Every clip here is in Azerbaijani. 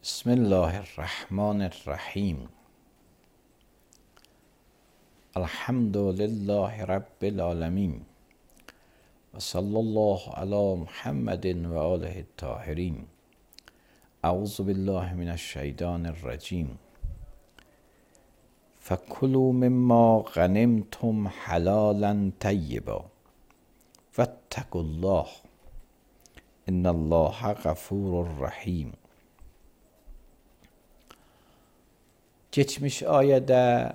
بسم الله الرحمن الرحیم. الحمد لله رب العالمین و صلی الله علی محمد و آله الطاهرین. اعوذ بالله من الشیطان الرجیم. فکلوا مما غنمتم حلالا طیبا واتقوا الله ان الله غفور رحیم. Geçmiş ayədə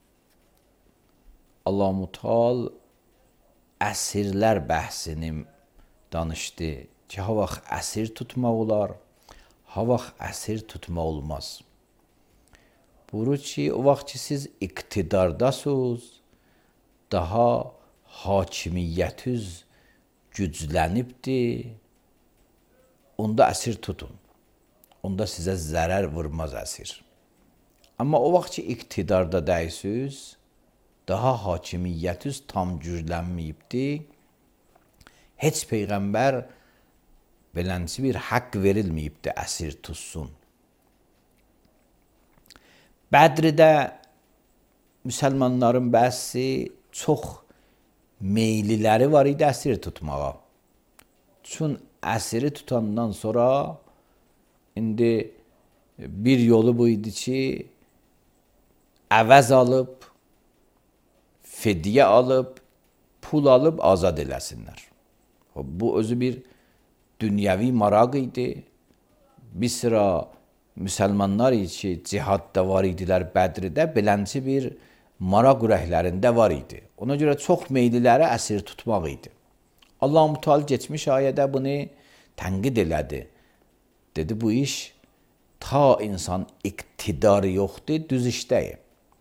Allah-u Teala əsirlər bəhsini danışdı ki, ha vaxt əsir tutmaq olar, ha vaxt əsir tutmaq olmaz. Buyurur ki, o vaxt ki siz iqtidardasınız, daha hakimiyyətiniz güclənibdir, onda əsir tutun. Onda sizə zərər vurmaz əsir. Amma o vaxt ki iqtidarda dəysiniz, daha hakimiyyətiniz tam güclənməyibdir, heç Peyğəmbər belənci bir haqq verilməyibdir əsir tutsun. Bədridə müsəlmanların bəzi çox meyliləri var idi əsir tutmağa. Çün əsiri tutandan sonra indi bir yolu bu idi ki, əvəz alıb, fidyə alıb, pul alıb azad eləsinlər. Bu özü bir dünyəvi maraq idi. Bir sıra müsəlmanlar ki, cihadda var idilər Bədridə, belənci bir maraq ürəklərində var idi. Ona görə çox meyliləri əsir tutmaq idi. Allah-u Teala geçmiş ayədə bunu tənqid elədi. Dedi, bu iş ta insan iqtidarı yoxdur, düz işdəyir.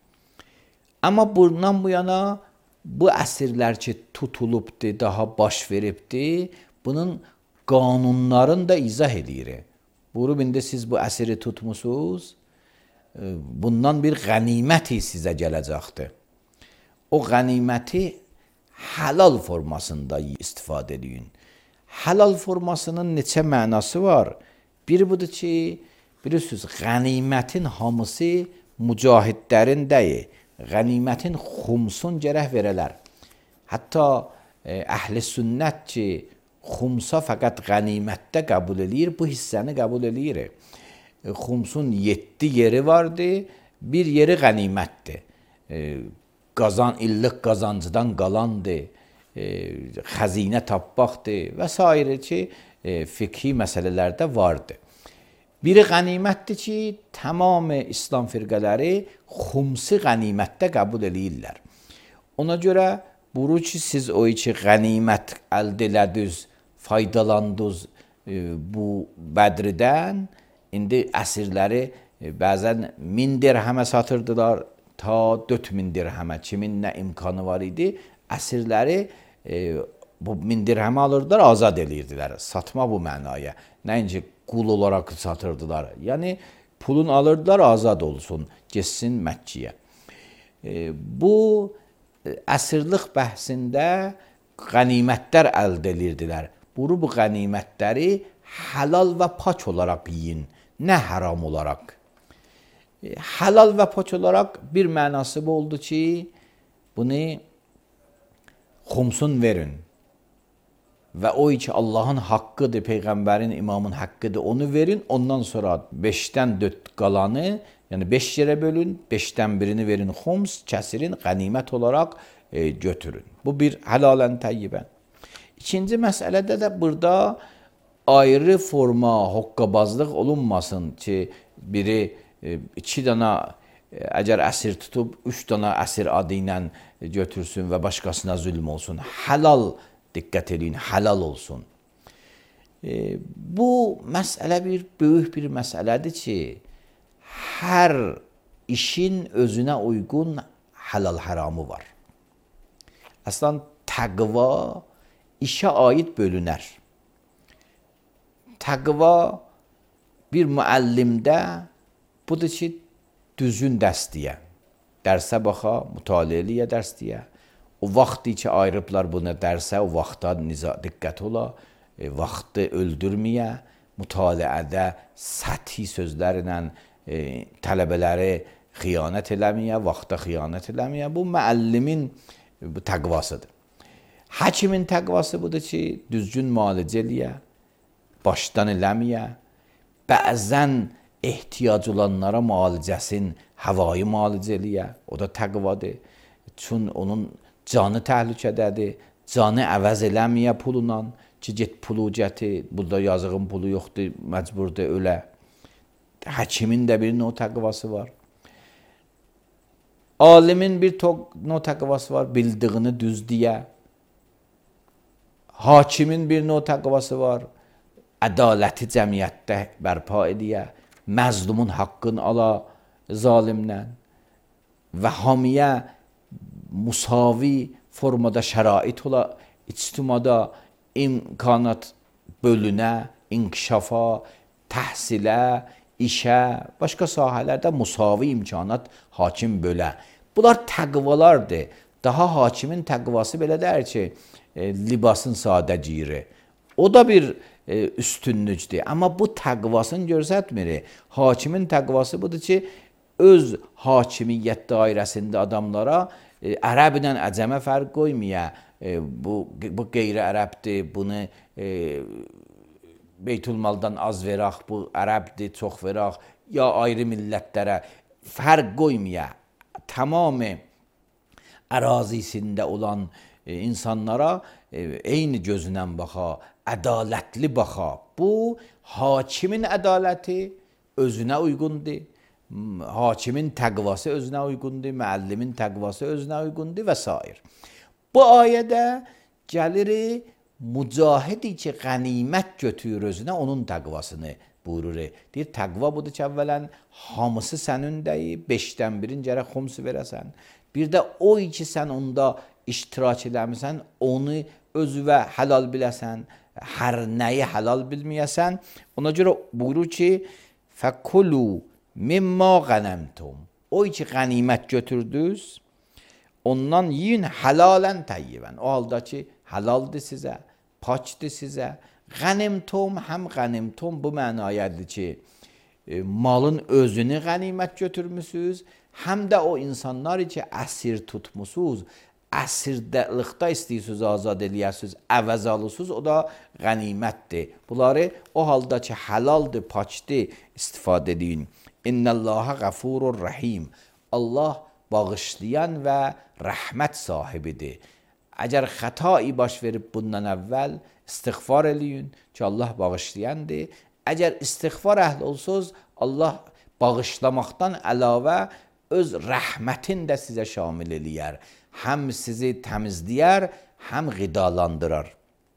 Amma bundan bu yana bu əsirlər ki tutulubdur, daha baş veribdir, bunun qanunlarını da izah edir. Buyurub, indi siz bu əsiri tutmusunuz, bundan bir qəniməti sizə gələcəkdir. O qəniməti halal formasında istifadə edin. Halal formasının neçə mənası var? Biri budur ki, bilirsiniz, qənimətin hamısı mücahidlərin deyil. Qənimətin xumsun gərək verələr. Hətta əhl-i sünnət ki, xumsa fəqət qənimətdə qəbul edir, bu hissəni qəbul edir. Xumsun 7 yeri vardı, bir yeri qənimətdir. İllıq qazancıdan qalandır, xəzinə tapmaqdır və s. ki, fiqhi məsələlərdə vardır. Biri qənimətdir ki, tamam İslam firqələri xumsi qənimətdə qəbul edirlər. Ona görə buyurur ki, siz o ki qənimət əldə elədiniz, faydalandınız bu Bədridən, indi əsirləri bəzən 1000 dirhəmə satırdılar, ta 4000 dirhəmə, kimin nə imkanı var idi, əsirləri bu 1000 dirhəmə alırdılar, azad edirdilər. Satma bu mənaya. Nəinki qul olaraq satırdılar. Yəni, pulun alırdılar, azad olsun, geçsin Məkkiyə. Bu, əsirlik bəhsində qənimətlər əldə edirdilər. Bu qənimətləri halal və pak olaraq yiyin, nə haram olaraq. Halal və pak olaraq bir mənası bu oldu ki, bunu xumsun verin. Və o ki Allahın haqqıdır, Peyğəmbərin, imamın haqqıdır, onu verin. Ondan sonra 5-dən 4 qalanı, yəni 5 yerə bölün, 5-dən birini verin xums, kəsirin, qənimət olaraq götürün. Bu bir həlalən təyyibən. İkinci məsələdə də burada ayrı forma, hoqqabazlıq olunmasın ki, biri 2 dana əgər əsir tutub, 3 dana əsir adı ilə götürsün və başqasına zülm olsun. Halal diqqət edin, halal olsun. Bu məsələ bir böyük bir məsələdir ki, hər işin özünə uyğun halal haramı var. Əslən, təqva işə aid bölünər. Təqva bir müəllimdə budur ki, düzgün dərs deyə, dərsə baxa, mütaliə eləyə dərs deyə. O vaxtı ki ayırıblar buna dərsə, o vaxtda diqqət ola, vaxtı öldürməyə, mütaliədə səthi sözlərlə tələbələri xiyanət eləməyə, vaxta xiyanət eləməyə. Bu müəllimin təqvasıdır. Həkimin təqvası budur ki, düzgün müalicə eləyə, başdan eləməyə, bəzən ehtiyac olanlara müalicəsin havayı müalicə eləyə, o da təqvadır. Çün onun canı təhlükədədir, canı əvəz eləməyə pulla ki, get pulu gətir, burada yazığın pulu yoxdur, məcburdur ölə. Həkimin də bir növ təqvası var. Alimin bir növ təqvası var, bildiğini düz deyə. Hakimin bir növ təqvası var, ədaləti cəmiyyətdə bərpa edə, məzlumun haqqını ala zalimdən və hamiyə musavi formada şərait ola, ictimada imkanat bölünə, inkişafa, təhsilə, işə, başqa sahələrdə musavi imkanat hakim bölə. Bunlar təqvalardır. Daha hakimin təqvası belə deyir ki, libasın sadə giyiri. O da bir üstünlükdür. Amma bu təqvasını göstərmir. Hakimin təqvası budur ki, öz hakimiyyət dairəsində adamlara ərəblə əcəmə fərq qoymaya, bu qeyri-ərəbdir, bunu Beytülmaldan az verək, bu ərəbdir, çox verək, ya ayrı millətlərə fərq qoymaya, tamamı ərazisində olan insanlara eyni gözlə baxa, ədalətli baxa. Bu, hakimin ədaləti özünə uyğundur, hakimin təqvası özünə uyğundur, müəllimin təqvası özünə uyğundur və s. Bu ayədə gəlir, mücahidi ki, qənimət götürür özünə, onun təqvasını buyurur. Deyir, təqva budur ki, əvvələn hamısı sənindəyir, 5-dən 1-in gərək xumsu verəsən. Bir də o ki, sən onda iştirak eləmirsən, onu özüvə halal biləsən, hər nəyi halal bilməyəsən. Ona görə buyurur ki, fəkulu mimma qənəmtum. O ki, qənimət götürdünüz, ondan yiyin halalən təyyibən. O halda ki, halaldır sizə, pakdır sizə. Qənimtum, həm qənimtum bu mənayədir ki, malın özünü qənimət götürmüsünüz, həm də o insanlar ki, əsir tutmusunuz, əsirlikdə istəyirsiniz, azad eləyəsiniz, əvəz alıyorsunuz, o da qənimətdir. Bunları o halda ki, halaldır, pakdır, istifadə edin. İnnəllaha qəfurur rəhim. Allah bağışlayan və rəhmət sahibidir. Əgər xətai baş verib bundan əvvəl istiğfar eləyin ki, Allah bağışlayandır. Əgər istiğfar əhli olsanız, Allah bağışlamaqdan əlavə öz rəhmətin də sizə şamil eləyər. Həm sizi təmizləyər, həm qidalandırar.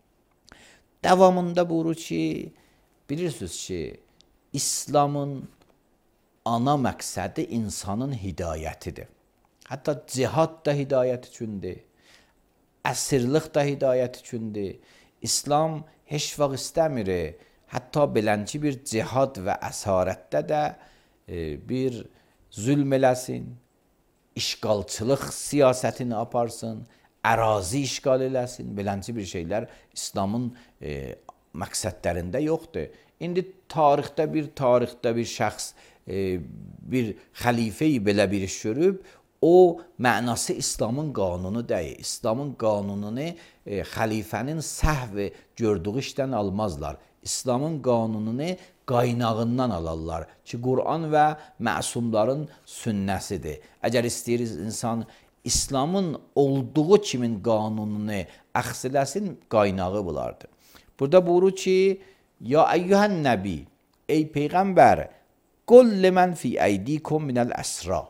Davamında buyurur ki, bilirsiniz ki, İslamın ana məqsədi insanın hidayətidir. Hətta cihad da hidayət üçündür. Əsirlik də hidayət üçündür. İslam heç vaxt istəmir, hətta belənci bir cihad və əsarətdə də bir zülm eləsin, işğalçılıq siyasətini aparsın, ərazi işğal eləsin, belənci bir şeylər İslamın məqsədlərində yoxdur. İndi tarixdə bir şəxs, bir xəlifəyi belə bir iş görüb, o mənası İslamın qanunu deyil. İslamın qanununu xəlifənin səhv gördüyü işdən almazlar. İslamın qanununu qaynağından alarlar ki, Quran və məsumların sünnəsidir. Əgər istəyir insan İslamın olduğu kimin qanununu əxz eləsin, qaynağı bulardır. Burada buyurur ki, ya əyyuhən nəbi, ey Peyğəmbər, qul limən fi əydikum minəl əsra.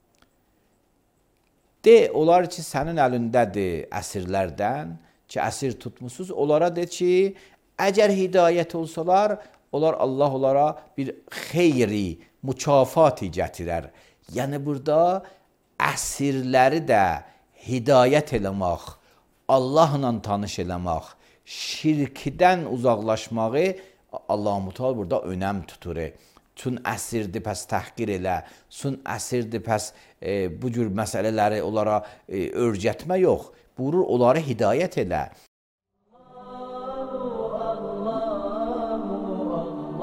De, onlar ki, sənin əlindədir əsirlərdən, ki, əsir tutmuşsunuz, onlara de ki, əgər hidayət olsalar, Allah onlara bir xeyri, mükafati gətirər. Yəni, burada əsirləri də hidayət eləmək, Allahla tanış eləmək, şirkdən uzaqlaşmağı Allah-u Teala burada önəm tutur. Çün əsirdir, pəs təhqir elə, çün əsirdir, pəs bu cür məsələləri onlara örgətmə yox. Buyurur, onları hidayət elə.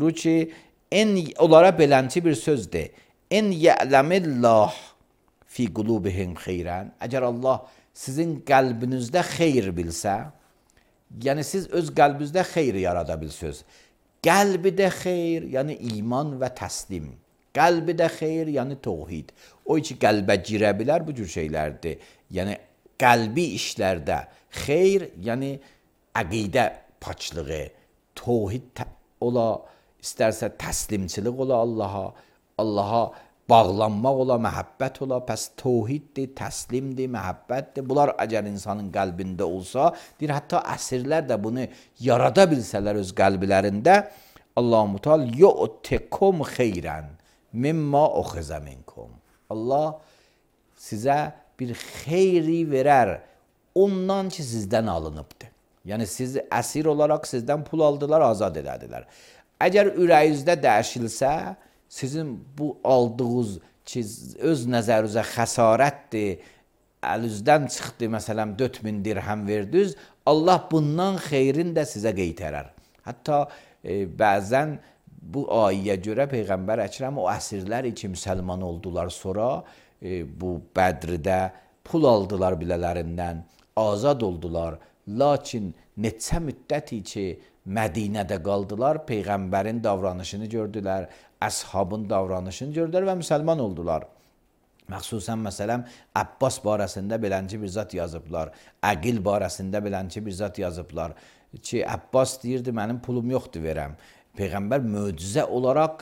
buyurur ki, onlara beləncə bir sözdür. En ya'lemillah fi qulubihim xeyran. Əgər Allah sizin qəlbinizdə xeyr bilsə, yəni siz öz qəlbinizdə xeyr yarada bilsiniz. Qəlbidə xeyr, yəni iman və təslim. Qəlbidə xeyr, yəni təvhid. O ki qəlbə girə bilər bu cür şeylərdir. Yəni qəlbi işlərdə xeyr, yəni əqidə paçlığı, təvhid ola, istərsə təslimçilik ola Allaha bağlanmaq ola, məhəbbət ola, pəs təvhiddir, təslimdir, məhəbbətdir. Bunlar əgər insanın qəlbində olsa, deyir, hətta əsirlər də bunu yarada bilsələr öz qəlblərində, Allah-u Teala yu'tikum xeyran mimma ukhizə minkum. Allah sizə bir xeyri verər ondan ki sizdən alınıbdır. Yəni siz əsir olaraq sizdən pul aldılar, azad elədilər. Əgər ürəyinizdə dəyişilsə, sizin bu aldığınız ki öz nəzərinizə xəsarətdir, əlinizdən çıxdı, məsələn 4000 dirhəm verdiniz, Allah bundan xeyrin də sizə qaytarər. Hətta bəzən bu ayəyə görə Peyğəmbər Əkrəm o əsirlər ki müsəlman oldular sonra bu Bədrdə pul aldılar bilələrindən, azad oldular. Lakin neçə müddəti ki Mədinədə qaldılar, Peyğəmbərin davranışını gördülər, əshabın davranışını gördülər və müsəlman oldular. Məxsusən məsələn Abbas barəsində beləncə bir zat yazıblar, Əqil barəsində beləncə bir zat yazıblar ki, Abbas deyirdi, mənim pulum yoxdur verəm. Peyğəmbər möcüzə olaraq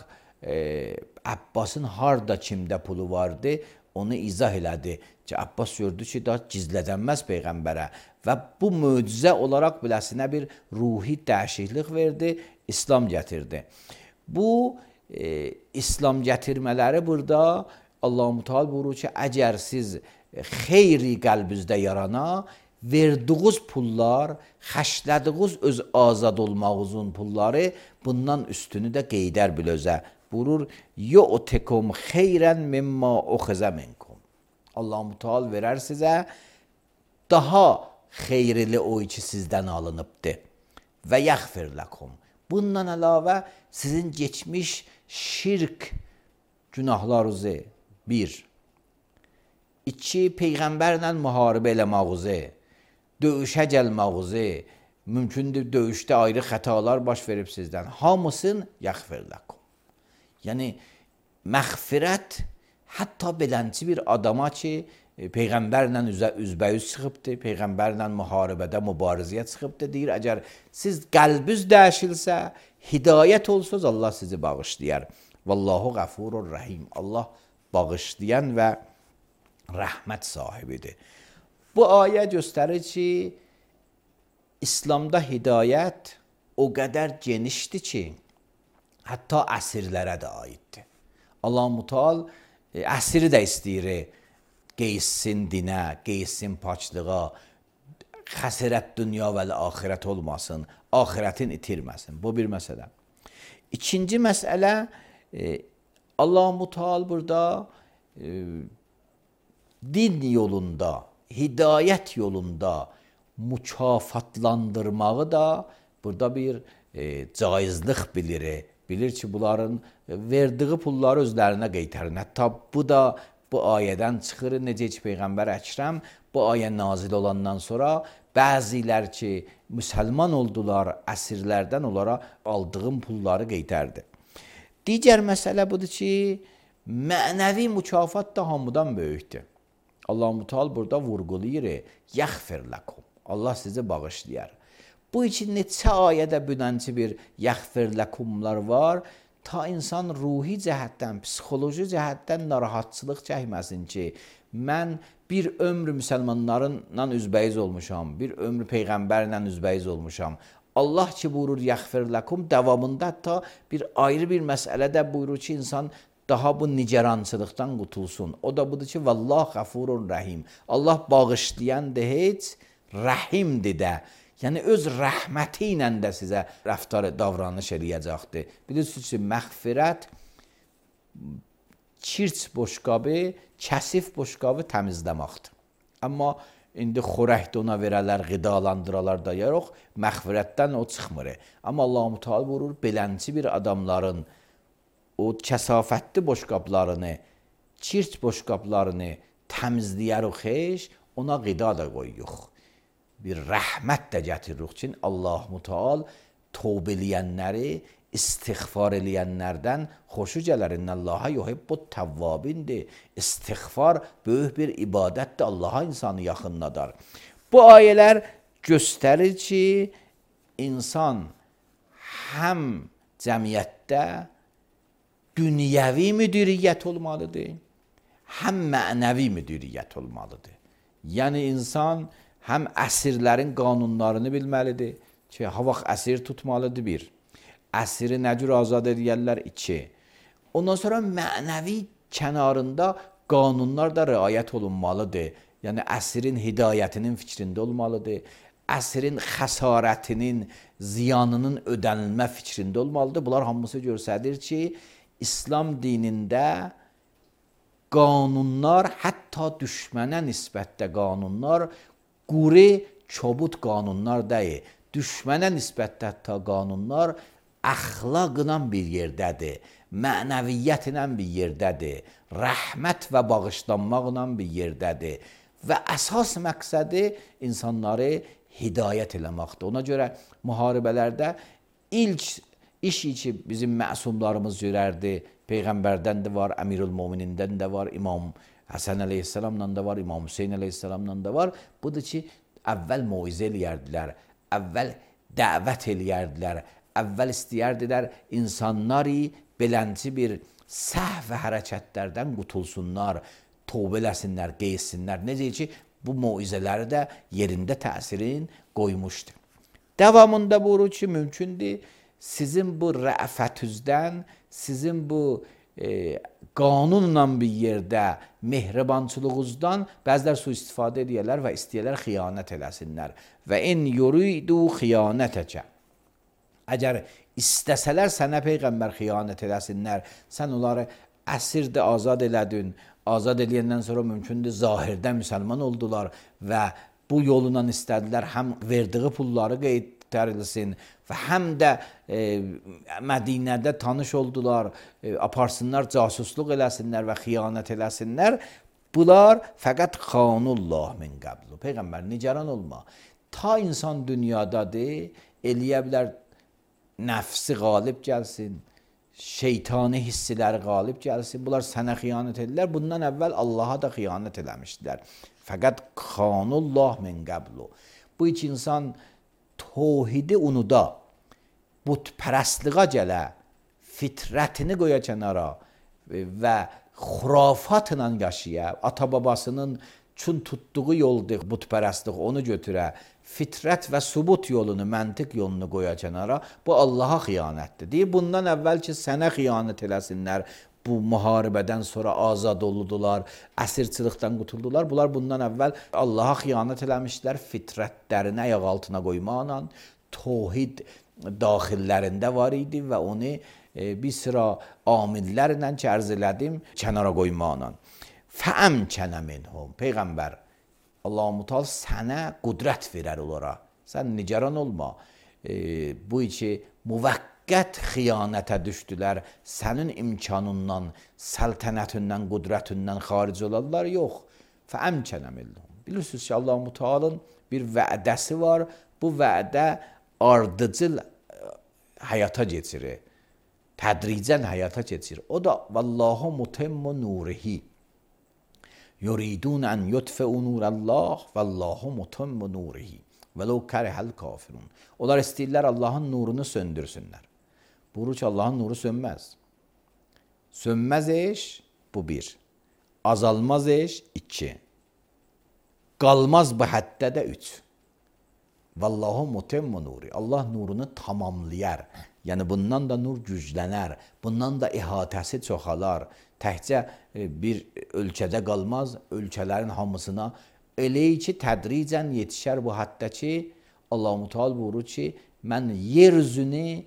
Abbasın harda kimdə pulu vardı, onu izah elədi ki, Abbas gördü ki, daha gizlədənməz Peyğəmbərə və bu möcüzə olaraq biləsinə bir ruhi dəyişiklik verdi, İslam gətirdi. Bu İslam gətirmələri burada Allah-u Teala buyurur ki, əgər siz xeyri qəlbinizdə yarana, verdiğiniz pullar, xərclədiyiniz öz azad olmağınızın pulları bundan üstünü də qeydər bil özə. Buyurur, yu'tikum xeyran mimma ukhizə minkum. Allah-u Teala verər sizə daha xeyrili o ki sizdən alınıbdır. Və yəğfir ləkum. Bundan əlavə sizin geçmiş şirk günahlarınızı 1. 2. Peyğəmbərlə müharibə eləmağınızı, döyüşə gəlmağınızı, mümkündür döyüşdə ayrı xətalar baş verib sizdən. Hamısın yəğfir ləkum. Yəni məğfirət hətta belənçi bir adama ki Peyğəmbərlə üzbəyüz çıxıbdır, Peyğəmbərlə müharibədə mübarizəyə çıxıbdır, deyir, əgər siz qəlbiniz dəyişilsə, hidayət olsunuz, Allah sizi bağışlayar. Vallahu qəfurur rəhim. Allah bağışlayan və rəhmət sahibidir. Bu ayə göstərir ki, İslamda hidayət o qədər genişdir ki, hətta əsirlərə də aiddir. Allah-u Teala əsiri də istəyir, qeyssin dinə, qeyssin paçlığa, xəsirət dünya və axirət olmasın, axirətin itirməsin. Bu bir məsələ. İkinci məsələ, Allah-u Teala burada din yolunda, hidayət yolunda mükafatlandırmağı da burada bir caizlik bilir. Bilir ki, bunların verdiği pulları özlərinə qaytarın. Hətta bu da bu ayədən çıxır. Necə ki, Peyğəmbər Əkrəm bu ayə nazil olandan sonra bəzilər ki, müsəlman oldular, əsirlərdən onlara aldığım pulları qaytardı. Digər məsələ budur ki, mənəvi mükafat da hamıdan böyükdür. Allah-u Teala burada vurğulayır, yəğfir ləkum. Allah sizi bağışlayar. Bu için neçə ayədə bünənci bir yəğfir ləkumlar var, ta insan ruhi cəhətdən, psixoloji cəhətdən narahatçılıq çəkməsin ki, mən bir ömrü müsəlmanlarla üzbəyiz olmuşam, bir ömrü Peyğəmbərlə üzbəyiz olmuşam. Allah ki buyurur yəğfir ləkum, davamında hətta bir ayrı bir məsələdə buyurur ki, insan daha bu nigerançılıqdan qutulsun. O da budur ki, vallah qəfurun rəhim. Allah bağışlayandır heç, rəhimdir də. Yəni öz rəhməti ilə də sizə rəftar, davranış eləyəcəkdir. Bilirsiniz ki, məğfirət kirç boşqabı, kəsif boşqabı təmizləməkdir. Amma indi xörəkdə ona verələr, qidalandıralar da yox, məğfirətdən o çıxmır. Amma Allah-u Teala buyurur, belənçi bir adamların o kəsafətli boşqablarını, çirt boşqablarını təmizləyər o xeş, ona qida da qoyuq. Bir rəhmət də gətiririk ki, Allah-u Teala tövbə eləyənləri, istiğfar eləyənlərdən xoşu gələr. İnnallaha yuhibbut tavvabindir. İstiğfar böyük bir ibadətdir. Allaha insanı yaxınladar. Bu ayələr göstərir ki, insan həm cəmiyyətdə dünyəvi müdiriyyət olmalıdır, həm mənəvi müdiriyyət olmalıdır. Yəni insan həm əsirlərin qanunlarını bilməlidir ki, ha vaxt əsir tutmalıdır bir. Əsiri nə cür azad edərlər? 2. Ondan sonra mənəvi kənarında qanunlar da riayət olunmalıdır. Yəniəsirin hidayətinin fikrində olmalıdır. Əsrin xəsarətinin, ziyanının ödənilmə fikrində olmalıdır. Bunlar hamısı göstərir ki, İslam dinində qanunlar, hətta düşmənə nisbətdə qanunlar, quri, çobud qanunlar deyil. Düşmənə nisbətdə hətta qanunlar əxlaqla bir yerdədir, mənəviyyətlə bir yerdədir, rəhmət və bağışlanmaqla bir yerdədir və əsas məqsədi insanları hidayət eləməkdir. Ona görə müharibələrdə ilk iş ki bizim məsumlarımız görərdi, Peyğəmbərdən də var, Əmirül-Möminindən də var, İmam Həsən əleyhissalamla da var, İmam Hüseyn əleyhissalamla da var. Budur ki, əvvəl moizə eləyərdilər, əvvəl dəvət eləyərdilər, əvvəl istəyərdilər insanları belənci bir səhv və hərəkətlərdən qutulsunlar, tövbə eləsinlər, qeysinlər. Necə ki, bu moizələri də yerində təsirin qoymuşdur. Davamında buyurur ki, mümkündür sizin bu rəfətüzdən, sizin bu qanunla bir yerdə mehribançılığınızdan bəzilər sui-istifadə edərlər və istəyirlər xiyanət eləsinlər. Və in yuridu xiyanətəkə. Əgər istəsələr sənə Peyğəmbər xiyanət eləsinlər, sən onları əsirdə azad elədin, azad eləyəndən sonra mümkündür zahirdə müsəlman oldular və bu yolla istədilər həm verdiyi pulları qaytarilsin və həm də Mədinədə tanış oldular, aparsınlar, casusluq eləsinlər və xiyanət eləsinlər. Bunlar fəqət xanullah min qəblu. Peyğəmbər nigaran olma. Ta insan dünyadadır, eləyə bilər nəfsi qalib gəlsin, şeytani hissləri qalib gəlsin. Bunlar sənə xiyanət edirlər. Bundan əvvəl Allaha da xiyanət eləmişdilər. Fəqət xanullah min qəblu. Bu iki insan tövhidi unuda, butpərəstliğə gələ, fitrətini qoya kənara və xurafatla yaşaya, ata-babasının çün tutduğu yoldur butpərəstlik, onu götürə, fitrət və subut yolunu, məntiq yolunu qoya kənara, bu Allaha xiyanətdir. Deyir, bundan əvvəl ki, sənə xiyanət eləsinlər, bu müharibədən sonra azad oldular, əsirçilikdən qutuldular. Bunlar bundan əvvəl Allaha xiyanət eləmişlər, fitrətlərini ayaq altına qoymaqla, tövhid daxillərində var idi və onu bir sıra amillərlə ki, ərz elədim, kənara qoymaqla. Fəəmkənə minhum. Peyğəmbər, Allah-u Teala sənə qudrət verər onlara. Sən nigaran olma. Bu iki müvəqqət xiyanətə düşdülər. Sənin imkanından, səltənətindən, qudrətindən xaric olarlar. Yox. Fəəmkənə minhum. Bilirsiniz ki, Allah-u Teala'nın bir vədəsi var. Bu vədə ardıcıl həyata keçirir. Tədricən həyata keçirir. O da vallahu mutimmu nurihi. Yuridun an yutfi'u nurallah vallahu mutimmu nurihi. Vəlau kərihəl kafirun. Onlar istəyirlər Allahın nurunu söndürsünlər. Buyurur ki, Allahın nuru sönməz. Sönməz eş, bu bir. Azalmaz eş, 2. Qalmaz bu həddə də 3. Vallahu mutimmu nuri. Allah nurunu tamamlayar. Yəni bundan da nur güclənər. Bundan da ihatəsi çoxalar. Təkcə bir ölkədə qalmaz, ölkələrin hamısına. Elə ki, tədricən yetişər bu həddə ki, Allah-u Teala buyurur ki, mən yer üzünü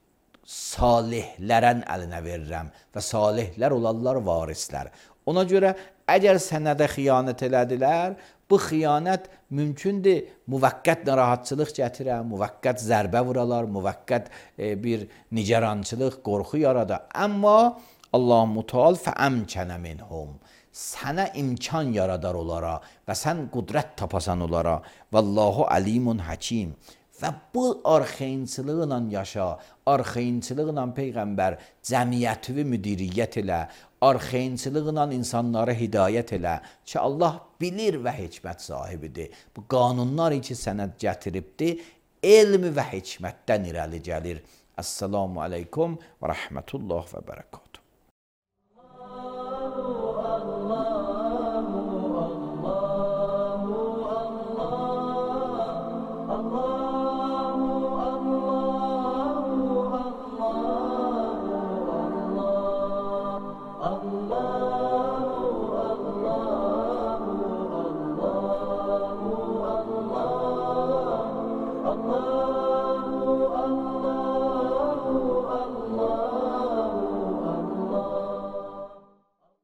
salihlərin əlinə verirəm və salihlər olarlar varislər. Ona görə əgər sənədə xiyanət elədilər, Bu xiyanət mümkündür, müvəqqət narahatçılıq gətirə, müvəqqət zərbə vuralar, müvəqqət bir nigarançılıq, qorxu yarada. Amma Allah-u Teala fəəmkənə minhum. Sənə imkan yaradar onlara və sən qudrət tapasan onlara. Vallahu alimun hakim. Və bu arxayınçılıqla yaşa, arxayınçılıqla Peyğəmbər cəmiyyəti müdiriyyət elə, arxayınçılıqla insanlara hidayət elə ki, Allah bilir və hikmət sahibidir. Bu qanunlar ki, sənə gətiribdir, elm və hikmətdən irəli gəlir. Əssalamu aleykum və rəhmətullah və bərəkət.